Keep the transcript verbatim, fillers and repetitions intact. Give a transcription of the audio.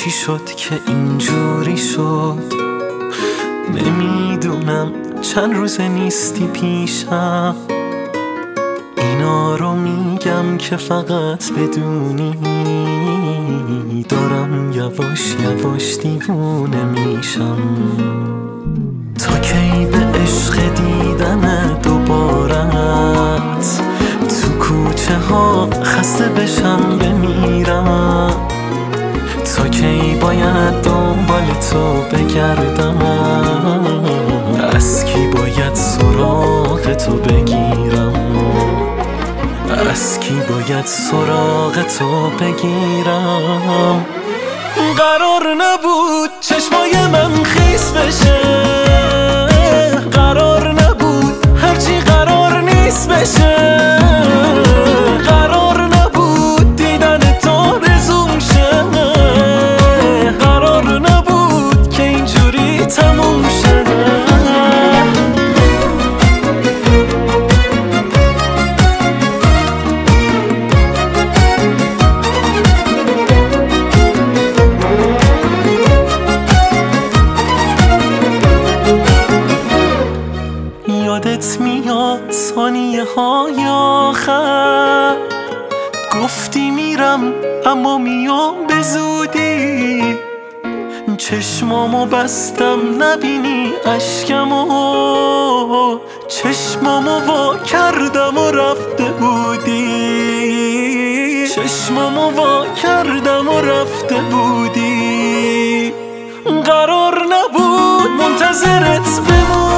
چی شد که اینجوری شد؟ نمیدونم چند روز نیستی پیشم، اینا رو میگم که فقط بدونی دارم یواش یواش دیوونه میشم. تا کی به عشق دیدن دوبارت تو کوچه ها خسته بشم بمیرم؟ تا کی باید دنبال تو بگردم؟ از کی باید سراغ تو بگیرم؟ از کی باید سراغ تو بگیرم؟ قرار نبود چشمای من خیس بشه، قرار نبود هرچی قرار نیست بشه، قرار نبود دیدن تو رزوم شه، قرار نبود که اینجوری تموم شه. یادت میاد ثانیه های آخر گفتی میرم اما میام به زودی، چشمامو بستم نبینی اشکمو، چشمامو وا کردم و رفته بودی، چشمامو وا کردم و رفته بودی. قرار نبود منتظرت بمونم،